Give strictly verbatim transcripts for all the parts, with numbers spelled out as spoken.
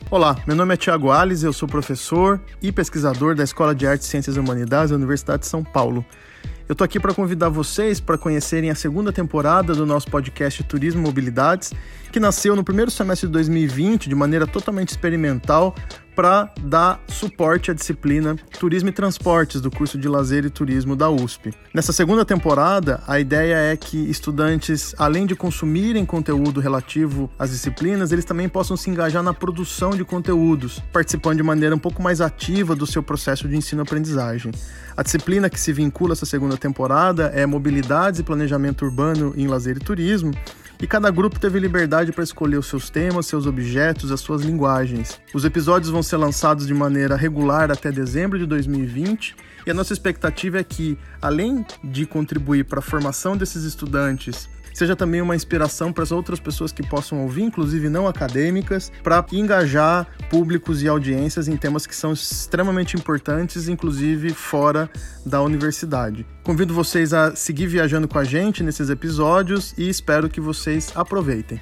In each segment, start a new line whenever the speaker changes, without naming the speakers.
Olá, meu nome é Thiago Alves, eu sou professor e pesquisador da Escola de Artes, Ciências e Humanidades da Universidade de São Paulo. Eu estou aqui para convidar vocês para conhecerem a segunda temporada do nosso podcast Turismo e Mobilidades, que nasceu no primeiro semestre de dois mil e vinte de maneira totalmente experimental para dar suporte à disciplina Turismo e Transportes do curso de Lazer e Turismo da U S P. Nessa segunda temporada, a ideia é que estudantes, além de consumirem conteúdo relativo às disciplinas, eles também possam se engajar na produção de conteúdos, participando de maneira um pouco mais ativa do seu processo de ensino-aprendizagem. A disciplina que se vincula a essa segunda temporada é Mobilidades e Planejamento Urbano em Lazer e Turismo, e cada grupo teve liberdade para escolher os seus temas, seus objetos, as suas linguagens. Os episódios vão ser lançados de maneira regular até dezembro de dois mil e vinte, e a nossa expectativa é que, além de contribuir para a formação desses estudantes, seja também uma inspiração para as outras pessoas que possam ouvir, inclusive não acadêmicas, para engajar públicos e audiências em temas que são extremamente importantes, inclusive fora da universidade. Convido vocês a seguir viajando com a gente nesses episódios e espero que vocês aproveitem.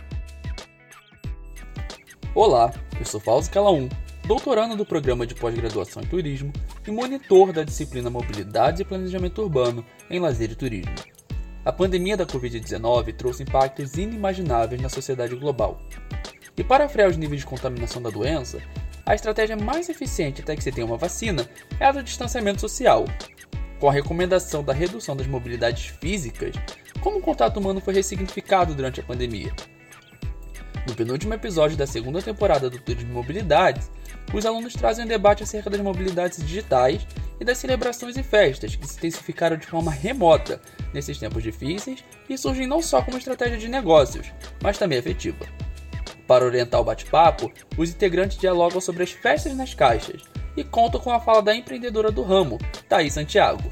Olá, eu sou Fausto Calaum, doutorando do Programa de Pós-Graduação em Turismo e monitor da disciplina Mobilidade e Planejamento Urbano em Lazer e Turismo. A pandemia da covid dezenove trouxe impactos inimagináveis na sociedade global. E para frear os níveis de contaminação da doença, a estratégia mais eficiente até que se tenha uma vacina é a do distanciamento social. Com a recomendação da redução das mobilidades físicas, como o contato humano foi ressignificado durante a pandemia. No penúltimo episódio da segunda temporada do Turismo e Mobilidades, os alunos trazem um debate acerca das mobilidades digitais e das celebrações e festas que se intensificaram de forma remota nesses tempos difíceis e surgem não só como estratégia de negócios, mas também afetiva. Para orientar o bate-papo, os integrantes dialogam sobre as festas nas caixas e contam com a fala da empreendedora do ramo, Thaís Santiago.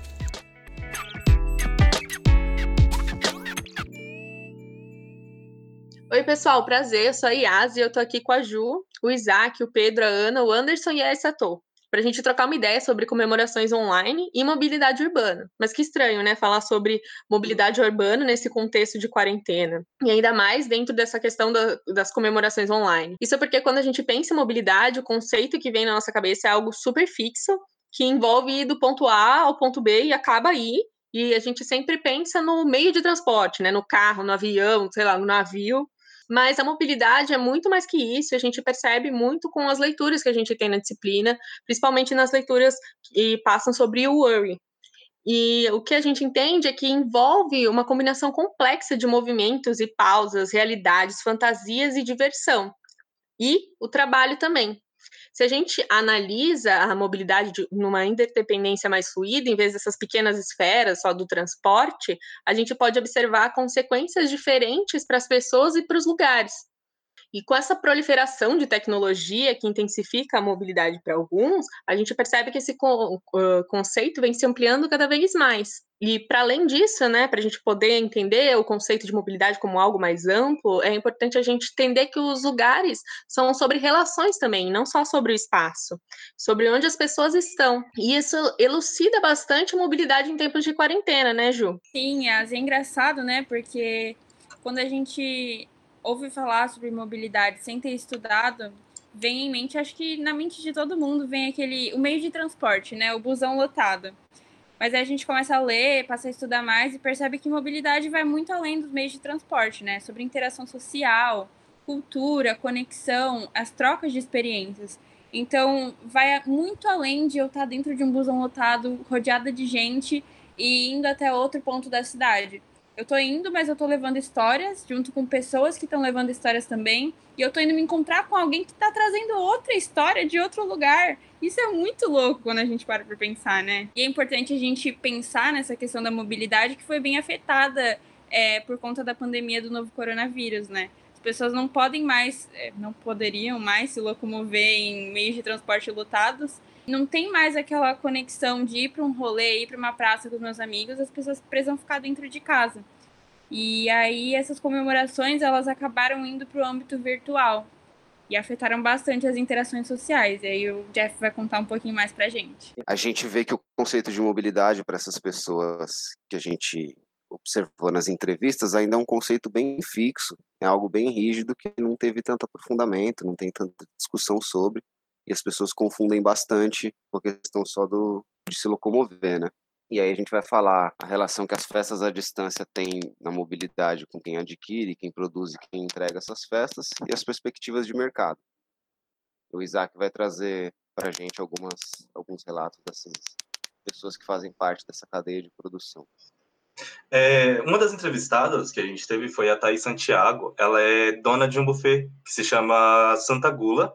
Oi pessoal, prazer, eu sou a Yas e eu tô aqui com a Ju, o Isaac, o Pedro, a Ana, o Anderson e a Essatou, pra gente trocar uma ideia sobre comemorações online e mobilidade urbana. Mas que estranho, né, falar sobre mobilidade urbana nesse contexto de quarentena. E ainda mais dentro dessa questão da, das comemorações online. Isso é porque quando a gente pensa em mobilidade, o conceito que vem na nossa cabeça é algo super fixo, que envolve ir do ponto A ao ponto B e acaba aí. E a gente sempre pensa no meio de transporte, né, no carro, no avião, sei lá, no navio. Mas a mobilidade é muito mais que isso, a gente percebe muito com as leituras que a gente tem na disciplina, principalmente nas leituras que passam sobre o worry. E o que a gente entende é que envolve uma combinação complexa de movimentos e pausas, realidades, fantasias e diversão. E o trabalho também. Se a gente analisa a mobilidade de, numa interdependência mais fluida, em vez dessas pequenas esferas só do transporte, a gente pode observar consequências diferentes para as pessoas e para os lugares. E com essa proliferação de tecnologia que intensifica a mobilidade para alguns, a gente percebe que esse co- uh, conceito vem se ampliando cada vez mais. E para além disso, né, para a gente poder entender o conceito de mobilidade como algo mais amplo, é importante a gente entender que os lugares são sobre relações também, não só sobre o espaço, sobre onde as pessoas estão. E isso elucida bastante a mobilidade em tempos de quarentena, né, Ju?
Sim, Yas, é engraçado, né, porque quando a gente ouve falar sobre mobilidade sem ter estudado, vem em mente, acho que na mente de todo mundo vem aquele, o meio de transporte, né, o busão lotado. Mas aí a gente começa a ler, passa a estudar mais e percebe que mobilidade vai muito além dos meios de transporte, né, sobre interação social, cultura, conexão, as trocas de experiências. Então, vai muito além de eu estar dentro de um busão lotado, rodeada de gente e indo até outro ponto da cidade. Eu tô indo, mas eu tô levando histórias, junto com pessoas que estão levando histórias também. E eu tô indo me encontrar com alguém que tá trazendo outra história de outro lugar. Isso é muito louco quando a gente para pra pensar, né? E é importante a gente pensar nessa questão da mobilidade que foi bem afetada é, por conta da pandemia do novo coronavírus, né? As pessoas não podem mais, não poderiam mais se locomover em meios de transporte lotados. Não tem mais aquela conexão de ir para um rolê, ir para uma praça com os meus amigos, as pessoas precisam ficar dentro de casa. E aí essas comemorações, elas acabaram indo para o âmbito virtual e afetaram bastante as interações sociais. E aí o Jeff vai contar um pouquinho mais pra gente.
A gente vê que o conceito de mobilidade para essas pessoas que a gente observou nas entrevistas, ainda é um conceito bem fixo, é algo bem rígido que não teve tanto aprofundamento, não tem tanta discussão sobre, e as pessoas confundem bastante com a questão só do, de se locomover, né? E aí a gente vai falar a relação que as festas à distância têm na mobilidade com quem adquire, quem produz e quem entrega essas festas, e as perspectivas de mercado. O Isaac vai trazer para a gente algumas, alguns relatos dessas pessoas que fazem parte dessa cadeia de produção.
É, uma das entrevistadas que a gente teve foi a Thaís Santiago. Ela é dona de um buffet que se chama Santa Gula,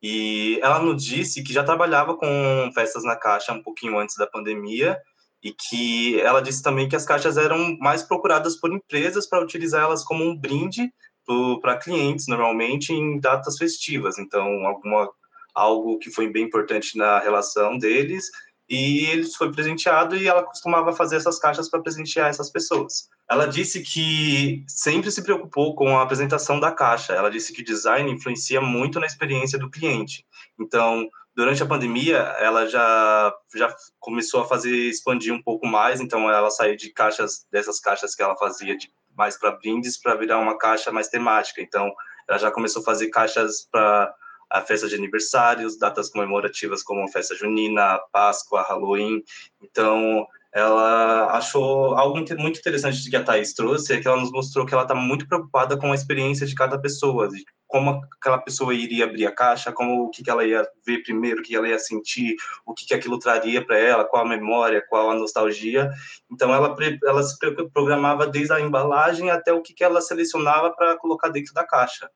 e ela nos disse que já trabalhava com festas na caixa um pouquinho antes da pandemia, e que ela disse também que as caixas eram mais procuradas por empresas para utilizar elas como um brinde para clientes, normalmente em datas festivas. Então, alguma, algo que foi bem importante na relação deles, e ele foi presenteado e ela costumava fazer essas caixas para presentear essas pessoas. Ela disse que sempre se preocupou com a apresentação da caixa. Ela disse que o design influencia muito na experiência do cliente. Então, durante a pandemia, ela já, já começou a fazer, expandir um pouco mais. Então, ela saiu de caixas, dessas caixas que ela fazia de, mais para brindes, para virar uma caixa mais temática. Então, ela já começou a fazer caixas para a festa de aniversários, datas comemorativas como a festa junina, Páscoa, Halloween. Então, ela achou algo muito interessante que a Thaís trouxe, é que ela nos mostrou que ela está muito preocupada com a experiência de cada pessoa, de como aquela pessoa iria abrir a caixa, como o que, que ela ia ver primeiro, o que ela ia sentir, o que, que aquilo traria para ela, qual a memória, qual a nostalgia. Então, ela, ela se programava desde a embalagem até o que, que ela selecionava para colocar dentro da caixa.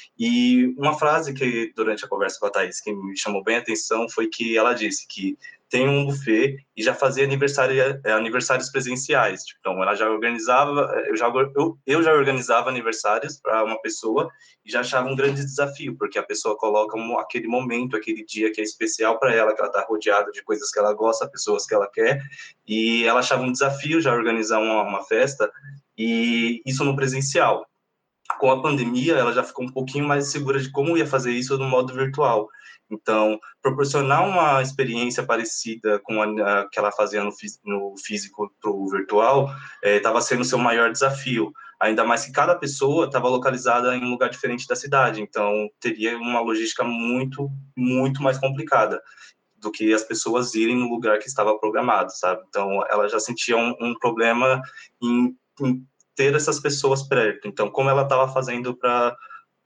E uma frase que, durante a conversa com a Thaís, que me chamou bem a atenção foi que ela disse que tem um buffet e já fazia aniversário, aniversários presenciais. Então, ela já organizava, eu já, eu, eu já organizava aniversários para uma pessoa e já achava um grande desafio, porque a pessoa coloca um, aquele momento, aquele dia que é especial para ela, que ela está rodeada de coisas que ela gosta, pessoas que ela quer, e ela achava um desafio já organizar uma, uma festa, e isso no presencial. Com a pandemia, ela já ficou um pouquinho mais segura de como ia fazer isso no modo virtual. Então, proporcionar uma experiência parecida com a, a que ela fazia no, no físico para o virtual estava é, sendo o seu maior desafio. Ainda mais que cada pessoa estava localizada em um lugar diferente da cidade. Então, teria uma logística muito, muito mais complicada do que as pessoas irem no lugar que estava programado, sabe? Então, ela já sentia um, um problema em, em ter essas pessoas perto. Então, como ela estava fazendo para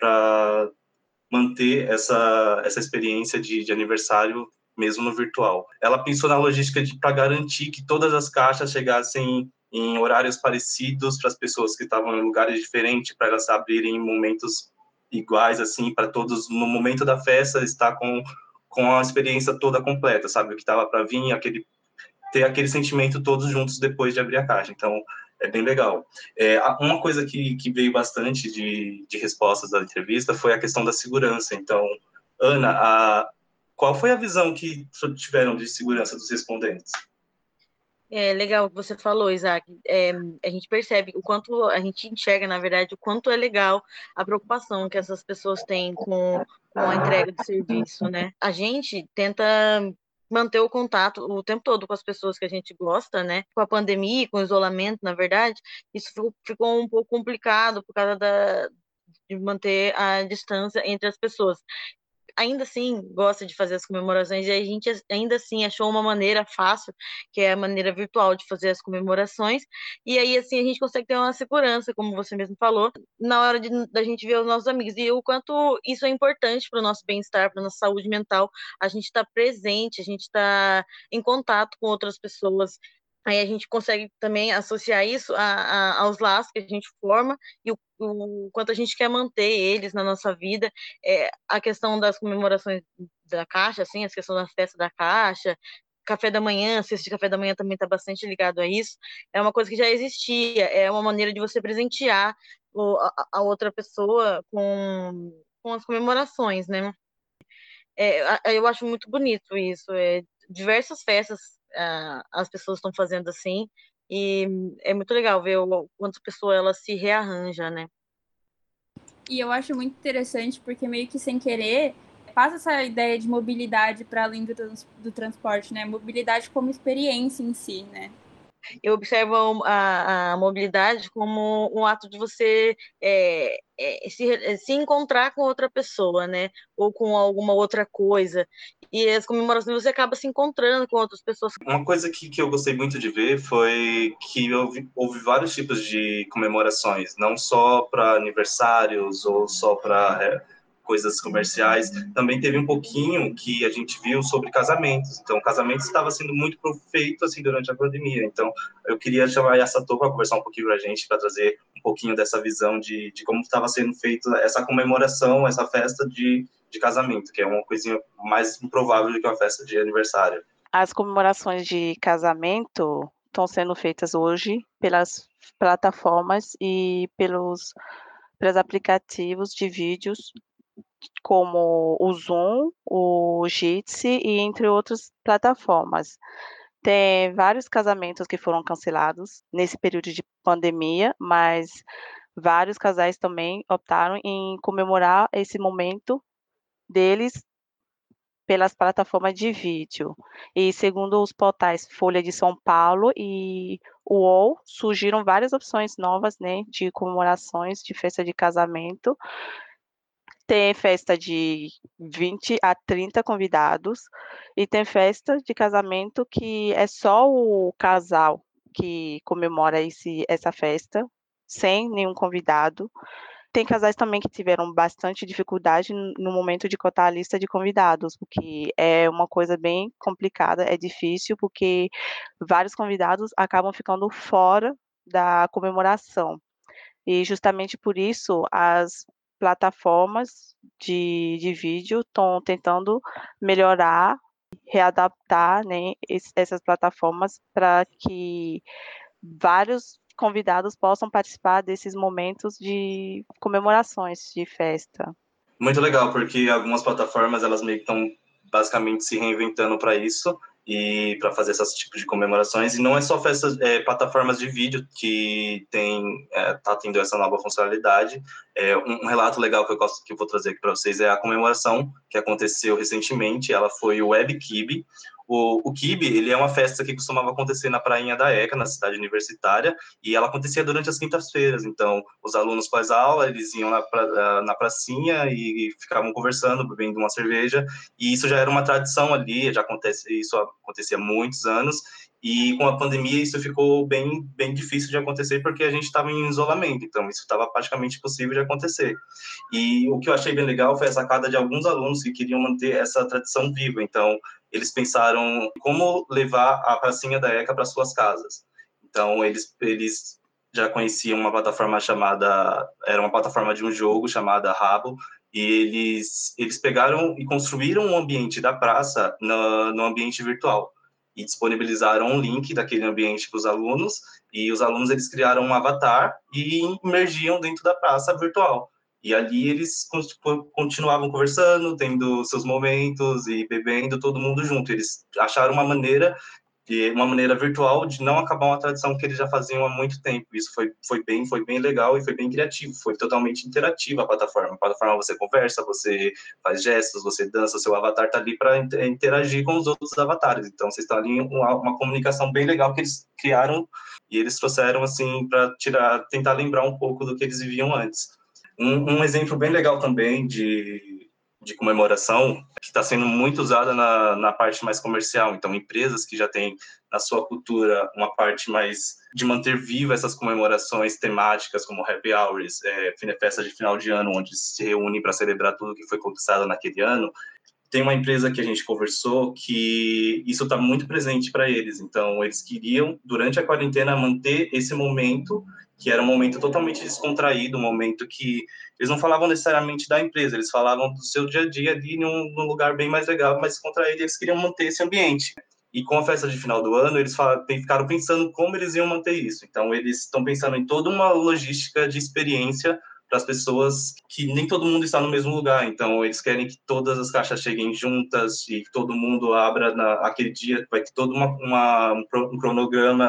manter essa, essa experiência de, de aniversário mesmo no virtual? Ela pensou na logística para garantir que todas as caixas chegassem em horários parecidos para as pessoas que estavam em lugares diferentes, para elas abrirem em momentos iguais, assim, para todos, no momento da festa, estar com, com a experiência toda completa, sabe? O que estava para vir, aquele, ter aquele sentimento todos juntos depois de abrir a caixa. Então, é bem legal. É, uma coisa que, que veio bastante de, de respostas da entrevista foi a questão da segurança. Então, Ana, a, qual foi a visão que tiveram de segurança dos respondentes?
É legal o que você falou, Isaac. É, a gente percebe o quanto, a gente enxerga, na verdade, o quanto é legal a preocupação que essas pessoas têm com, com a entrega do serviço, né? A gente tenta manter o contato o tempo todo com as pessoas que a gente gosta, né? Com a pandemia, com o isolamento, na verdade, isso ficou, ficou um pouco complicado por causa da, de manter a distância entre as pessoas. Ainda assim, gosta de fazer as comemorações e a gente ainda assim achou uma maneira fácil, que é a maneira virtual de fazer as comemorações, e aí assim a gente consegue ter uma segurança, como você mesmo falou, na hora de, da gente ver os nossos amigos, e o quanto isso é importante para o nosso bem-estar, para a nossa saúde mental, a gente está presente, a gente está em contato com outras pessoas. Aí a gente consegue também associar isso a, a, aos laços que a gente forma e o, o quanto a gente quer manter eles na nossa vida. É, a questão das comemorações da Caixa, assim, a questão da festa da Caixa, café da manhã, cesta de café da manhã também está bastante ligado a isso. É uma coisa que já existia, é uma maneira de você presentear o, a, a outra pessoa com, com as comemorações, né? É, eu acho muito bonito isso. É, diversas festas Uh, as pessoas estão fazendo assim, e é muito legal ver o quanto a pessoa ela se rearranja, né?
E eu acho muito interessante porque meio que sem querer passa essa ideia de mobilidade para além do, trans, do transporte, né? Mobilidade como experiência em si, né?
eu observo a, a mobilidade como um ato de você é, é, se, se encontrar com outra pessoa, né? Ou com alguma outra coisa. E as comemorações você acaba se encontrando com outras pessoas.
Uma coisa que, que eu gostei muito de ver foi que houve, houve vários tipos de comemorações, não só para aniversários ou só para é, coisas comerciais. Também teve um pouquinho que a gente viu sobre casamentos. Então, casamento estava sendo muito feito assim durante a pandemia. Então, eu queria chamar a Yasato para conversar um pouquinho para a gente, para trazer um pouquinho dessa visão de, de como estava sendo feita essa comemoração, essa festa de, de casamento, que é uma coisinha mais improvável do que uma festa de aniversário.
As comemorações de casamento estão sendo feitas hoje pelas plataformas e pelos, pelos aplicativos de vídeos, como o Zoom, o Jitsi e entre outras plataformas. Tem vários casamentos que foram cancelados nesse período de pandemia, mas vários casais também optaram em comemorar esse momento deles pelas plataformas de vídeo. E segundo os portais Folha de São Paulo e o U O L, surgiram várias opções novas, né, de comemorações de festa de casamento. Tem festa de vinte a trinta convidados e tem festa de casamento que é só o casal que comemora esse, essa festa, sem nenhum convidado. Tem casais também que tiveram bastante dificuldade no momento de cotar a lista de convidados, porque é uma coisa bem complicada, é difícil, porque vários convidados acabam ficando fora da comemoração. E justamente por isso as plataformas de, de vídeo estão tentando melhorar, readaptar, né, esse, essas plataformas para que vários convidados possam participar desses momentos de comemorações de festa.
Muito legal, porque algumas plataformas elas meio que estão basicamente se reinventando para isso e para fazer esses tipos de comemorações. E não é só festas, é, plataformas de vídeo que tem é, tá tendo essa nova funcionalidade. É, um, um relato legal que eu gosto que eu vou trazer aqui para vocês é a comemoração que aconteceu recentemente. Ela foi o Web Kibe. O, o Kibe, ele é uma festa que costumava acontecer na Prainha da ECA, na cidade universitária, e ela acontecia durante as quintas-feiras. Então, os alunos pós-aula, eles iam na, pra, na pracinha e ficavam conversando, bebendo uma cerveja, e isso já era uma tradição ali, já acontece, isso acontecia há muitos anos, e com a pandemia isso ficou bem, bem difícil de acontecer, porque a gente estava em isolamento, então isso estava praticamente impossível de acontecer. E o que eu achei bem legal foi a sacada de alguns alunos que queriam manter essa tradição viva, então eles pensaram como levar a pracinha da ECA para suas casas. Então, eles, eles já conheciam uma plataforma chamada, era uma plataforma de um jogo chamada Rabo, e eles, eles pegaram e construíram um ambiente da praça no, no ambiente virtual, e disponibilizaram um link daquele ambiente para os alunos, e os alunos eles criaram um avatar e imergiam dentro da praça virtual. E ali eles continuavam conversando, tendo seus momentos e bebendo todo mundo junto. Eles acharam uma maneira, uma maneira virtual de não acabar uma tradição que eles já faziam há muito tempo. Isso foi, foi, bem, foi bem legal e foi bem criativo. Foi totalmente interativa a plataforma. A plataforma você conversa, você faz gestos, você dança, seu avatar está ali para interagir com os outros avatares. Então, vocês estão ali em uma, uma comunicação bem legal que eles criaram e eles trouxeram assim para tirar, tentar lembrar um pouco do que eles viviam antes. Um, um exemplo bem legal também de, de comemoração, que está sendo muito usada na, na parte mais comercial. Então, empresas que já têm na sua cultura uma parte mais de manter viva essas comemorações temáticas, como happy hours, é, festa de final de ano, onde se reúnem para celebrar tudo que foi conquistado naquele ano. Tem uma empresa que a gente conversou que isso está muito presente para eles. Então, eles queriam, durante a quarentena, manter esse momento, que era um momento totalmente descontraído, um momento que eles não falavam necessariamente da empresa, eles falavam do seu dia a dia ali num, num lugar bem mais legal, mais descontraído, e eles queriam manter esse ambiente. E com a festa de final do ano, eles falaram, ficaram pensando como eles iam manter isso. Então, eles estão pensando em toda uma logística de experiência para as pessoas que nem todo mundo está no mesmo lugar. Então, eles querem que todas as caixas cheguem juntas e que todo mundo abra na, aquele dia. Vai ter todo uma, uma, um cronograma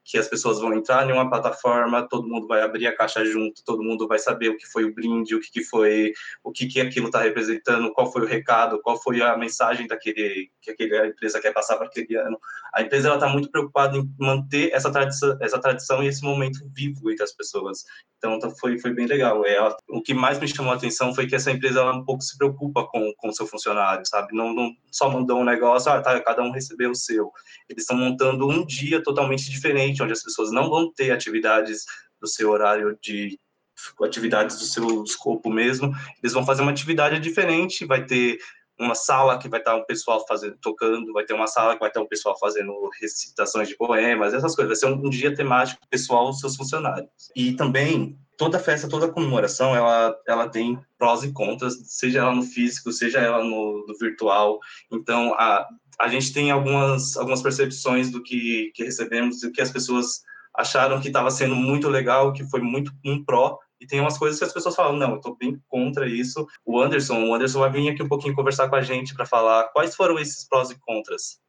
que as pessoas vão entrar em uma plataforma, todo mundo vai abrir a caixa junto, todo mundo vai saber o que foi o brinde, o que, que foi, o que, que aquilo está representando, qual foi o recado, qual foi a mensagem daquele, que aquele, a empresa quer passar para aquele ano. A empresa está muito preocupada em manter essa tradição, essa tradição e esse momento vivo entre as pessoas. Então, foi, foi bem legal. É, ela, o que mais me chamou a atenção foi que essa empresa ela um pouco se preocupa com o seu funcionário, sabe? Não, não só mandou um negócio, ah, tá, cada um recebeu o seu. Eles estão montando um dia totalmente diferente, onde as pessoas não vão ter atividades do seu horário de atividades do seu escopo mesmo, eles vão fazer uma atividade diferente, vai ter uma sala que vai estar o pessoal fazendo, tocando, vai ter uma sala que vai ter o pessoal fazendo recitações de poemas, essas coisas, vai ser um, um dia temático pessoal dos seus funcionários. E também, toda festa, toda comemoração, ela, ela tem prós e contras, seja ela no físico, seja ela no, no virtual, então a, a gente tem algumas, algumas percepções do que, que recebemos, do que as pessoas acharam que estava sendo muito legal, que foi muito um pró, e tem umas coisas que as pessoas falam, não, eu estou bem contra isso. O Anderson, o Anderson vai vir aqui um pouquinho conversar com a gente para falar quais foram esses prós e contras.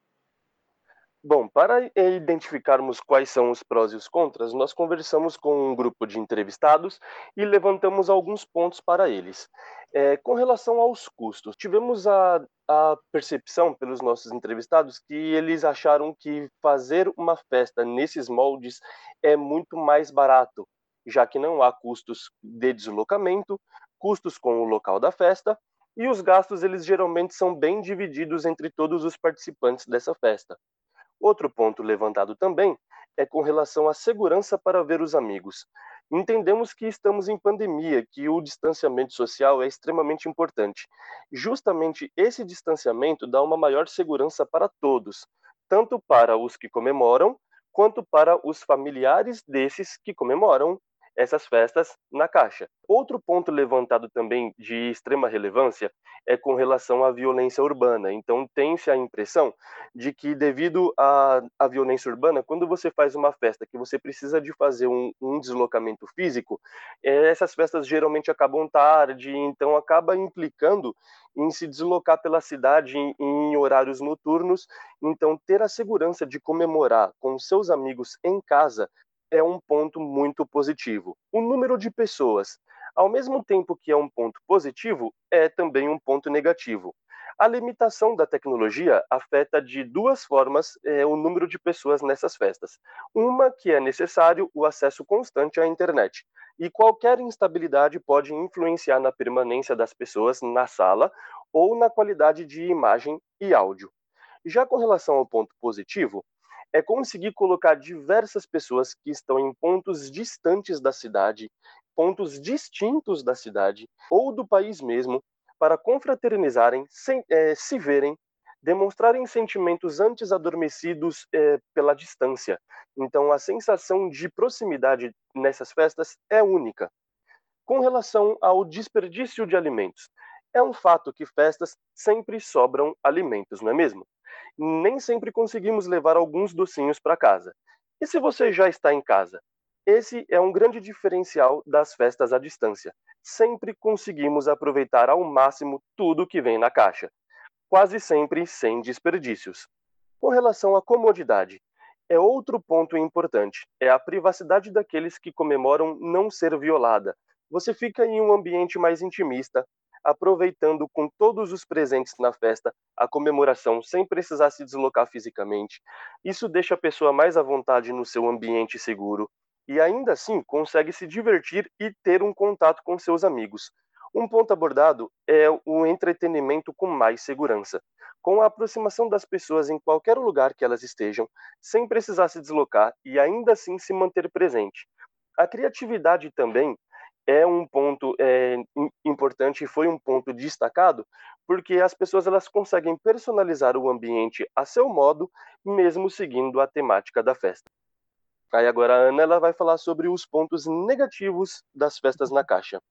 Bom, para identificarmos quais são os prós e os contras, nós conversamos com um grupo de entrevistados e levantamos alguns pontos para eles. É, com relação aos custos, tivemos a, a percepção pelos nossos entrevistados que eles acharam que fazer uma festa nesses moldes é muito mais barato, já que não há custos de deslocamento, custos com o local da festa, e os gastos eles geralmente são bem divididos entre todos os participantes dessa festa. Outro ponto levantado também é com relação à segurança para ver os amigos. Entendemos que estamos em pandemia, que o distanciamento social é extremamente importante. Justamente esse distanciamento dá uma maior segurança para todos, tanto para os que comemoram, quanto para os familiares desses que comemoram essas festas na Caixa. Outro ponto levantado também de extrema relevância é com relação à violência urbana. Então, tem-se a impressão de que, devido à, à violência urbana, quando você faz uma festa que você precisa de fazer um, um deslocamento físico, essas festas geralmente acabam tarde, então acaba implicando em se deslocar pela cidade em, em horários noturnos. Então, ter a segurança de comemorar com seus amigos em casa é um ponto muito positivo. O número de pessoas, ao mesmo tempo que é um ponto positivo, é também um ponto negativo. A limitação da tecnologia afeta de duas formas é, o número de pessoas nessas festas. Uma, que é necessário o acesso constante à internet, e qualquer instabilidade pode influenciar na permanência das pessoas na sala ou na qualidade de imagem e áudio. Já com relação ao ponto positivo, é conseguir colocar diversas pessoas que estão em pontos distantes da cidade, pontos distintos da cidade ou do país mesmo, para confraternizarem, sem, é, se verem, demonstrarem sentimentos antes adormecidos é, pela distância. Então, a sensação de proximidade nessas festas é única. Com relação ao desperdício de alimentos, é um fato que festas sempre sobram alimentos, não é mesmo? Nem sempre conseguimos levar alguns docinhos para casa. E se você já está em casa? Esse é um grande diferencial das festas à distância. Sempre conseguimos aproveitar ao máximo tudo que vem na caixa, quase sempre sem desperdícios. Com relação à comodidade, é outro ponto importante, é a privacidade daqueles que comemoram não ser violada. Você fica em um ambiente mais intimista, aproveitando com todos os presentes na festa a comemoração sem precisar se deslocar fisicamente. Isso deixa a pessoa mais à vontade no seu ambiente seguro e ainda assim consegue se divertir e ter um contato com seus amigos. Um ponto abordado é o entretenimento com mais segurança, com a aproximação das pessoas em qualquer lugar que elas estejam, sem precisar se deslocar e ainda assim se manter presente. A criatividade também é um ponto é, importante e foi um ponto destacado, porque as pessoas elas conseguem personalizar o ambiente a seu modo, mesmo seguindo a temática da festa. Aí agora a Ana ela vai falar sobre os pontos negativos das festas na Caixa.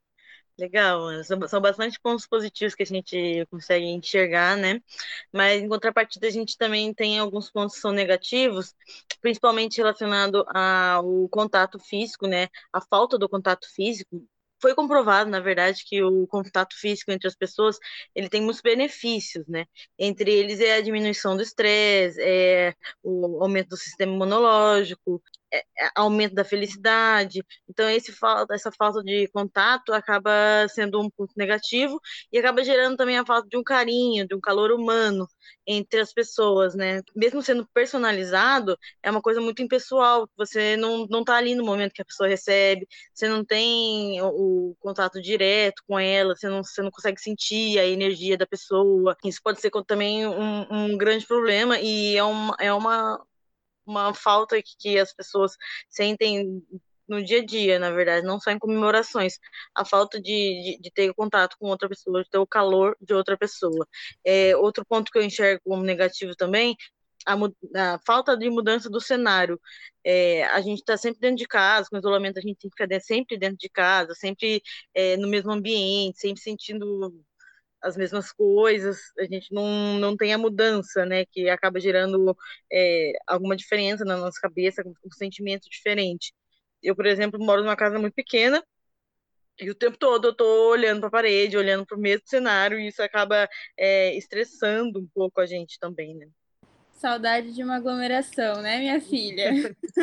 Legal, Ana. São, são bastante pontos positivos que a gente consegue enxergar, né? Mas, em contrapartida, a gente também tem alguns pontos que são negativos, principalmente relacionado ao contato físico, né? A falta do contato físico, foi comprovado, na verdade, que o contato físico entre as pessoas, ele tem muitos benefícios, né? Entre eles é a diminuição do estresse, é o aumento do sistema imunológico, é, é aumento da felicidade. Então, esse, essa falta de contato acaba sendo um ponto negativo e acaba gerando também a falta de um carinho, de um calor humano entre as pessoas, né? Mesmo sendo personalizado, é uma coisa muito impessoal, você não, não tá ali no momento que a pessoa recebe, você não tem o, o contato direto com ela, você não, você não consegue sentir a energia da pessoa. Isso pode ser também um, um grande problema e é uma, é uma, uma falta que, que as pessoas sentem no dia a dia, na verdade, não só em comemorações, a falta de, de, de ter contato com outra pessoa, de ter o calor de outra pessoa. É, outro ponto que eu enxergo como negativo também, a, a falta de mudança do cenário. É, a gente está sempre dentro de casa, com isolamento a gente tem que ficar sempre dentro de casa, sempre é, no mesmo ambiente, sempre sentindo as mesmas coisas, a gente não, não tem a mudança, né, que acaba gerando é, alguma diferença na nossa cabeça, um sentimento diferente. Eu, por exemplo, moro numa casa muito pequena e o tempo todo eu tô olhando para a parede, olhando para o mesmo cenário e isso acaba é, estressando um pouco a gente também, né?
Saudade de uma aglomeração, né, minha filha?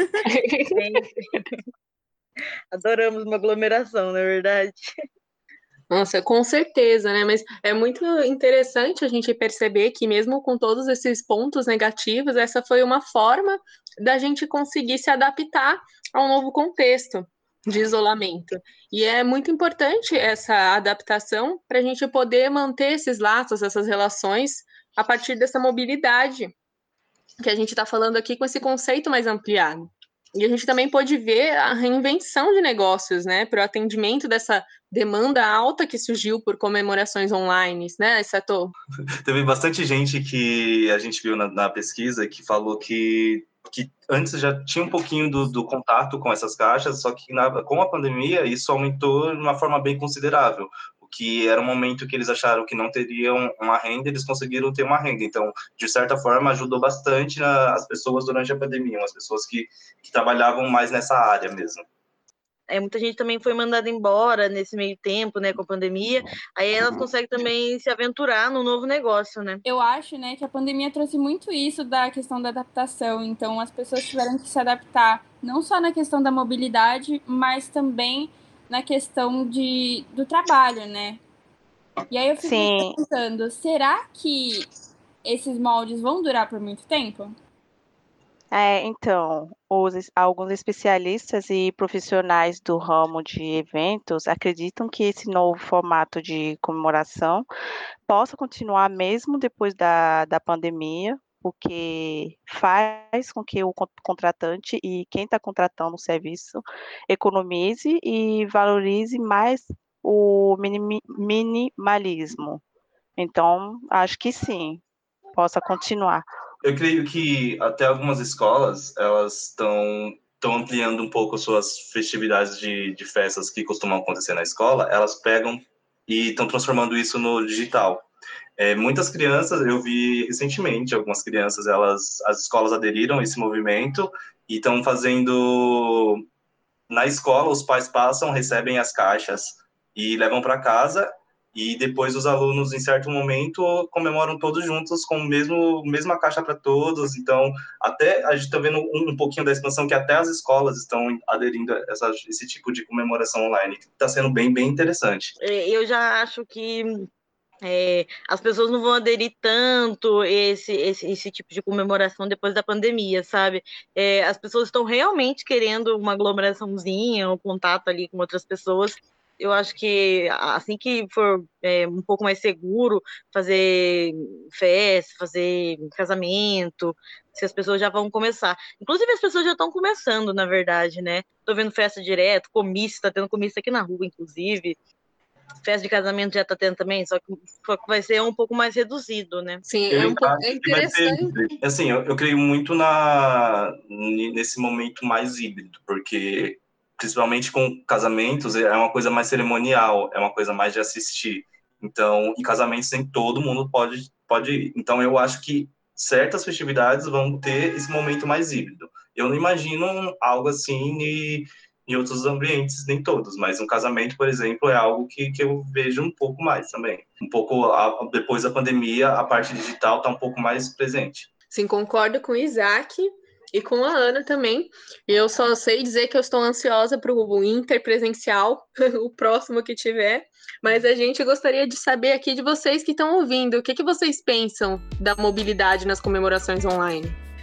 Adoramos uma aglomeração, não é verdade?
Nossa, com certeza, né? Mas é muito interessante a gente perceber que, mesmo com todos esses pontos negativos, essa foi uma forma da gente conseguir se adaptar a um novo contexto de isolamento. E é muito importante essa adaptação para a gente poder manter esses laços, essas relações, a partir dessa mobilidade que a gente está falando aqui com esse conceito mais ampliado. E a gente também pode ver a reinvenção de negócios, né, para o atendimento dessa demanda alta que surgiu por comemorações online, né, Sato?
Teve bastante gente que a gente viu na, na pesquisa que falou que, que antes já tinha um pouquinho do, do contato com essas caixas, só que na, com a pandemia isso aumentou de uma forma bem considerável. Que era um momento que eles acharam que não teriam uma renda, eles conseguiram ter uma renda. Então, de certa forma, ajudou bastante na, as pessoas durante a pandemia, as pessoas que, que trabalhavam mais nessa área mesmo.
É, muita gente também foi mandada embora nesse meio tempo, né, com a pandemia. Aí elas conseguem também se aventurar no novo negócio, né?
Eu acho, né, que a pandemia trouxe muito isso da questão da adaptação. Então, as pessoas tiveram que se adaptar não só na questão da mobilidade, mas também na questão de, do trabalho, né? E aí eu fico me perguntando, será que esses moldes vão durar por muito tempo?
É, então, os, alguns especialistas e profissionais do ramo de eventos acreditam que esse novo formato de comemoração possa continuar mesmo depois da, da pandemia, porque faz com que o contratante e quem está contratando o serviço economize e valorize mais o minimalismo. Então, acho que sim, possa continuar.
Eu creio que até algumas escolas, elas estão estão ampliando um pouco suas festividades de, de festas que costumam acontecer na escola, elas pegam e estão transformando isso no digital. É, muitas crianças, eu vi recentemente, algumas crianças, elas, as escolas aderiram a esse movimento e estão fazendo, na escola, os pais passam, recebem as caixas e levam para casa, e depois os alunos, em certo momento, comemoram todos juntos com a mesma caixa para todos. Então, até a gente está vendo um, um pouquinho da expansão que até as escolas estão aderindo a essa, esse tipo de comemoração online, que está sendo bem, bem interessante.
Eu já acho que é, as pessoas não vão aderir tanto esse, esse, esse tipo de comemoração depois da pandemia, sabe? É, as pessoas estão realmente querendo uma aglomeraçãozinha, um contato ali com outras pessoas. Eu acho que assim que for é, um pouco mais seguro fazer festa, fazer casamento, se as pessoas já vão começar. Inclusive as pessoas já estão começando, na verdade, né? Tô vendo festa direto, comício, tá tendo comício aqui na rua, inclusive. Festa de casamento já tá tendo também, só que, só que vai ser um pouco mais reduzido, né?
Sim,
eu
é um pouco é interessante.
Ter, assim, eu, eu creio muito na, nesse momento mais híbrido, porque principalmente com casamentos é uma coisa mais cerimonial, é uma coisa mais de assistir. Então, em casamentos nem todo mundo pode, pode ir. Então, eu acho que certas festividades vão ter esse momento mais híbrido. Eu não imagino algo assim e em outros ambientes, nem todos, mas um casamento, por exemplo, é algo que, que eu vejo um pouco mais também. Um pouco, a, depois da pandemia, a parte digital está um pouco mais presente.
Sim, concordo com o Isaac e com a Ana também. Eu só sei dizer que eu estou ansiosa para o interpresencial, o próximo que tiver. Mas a gente gostaria de saber aqui de vocês que estão ouvindo, o que, que vocês pensam da mobilidade nas comemorações online?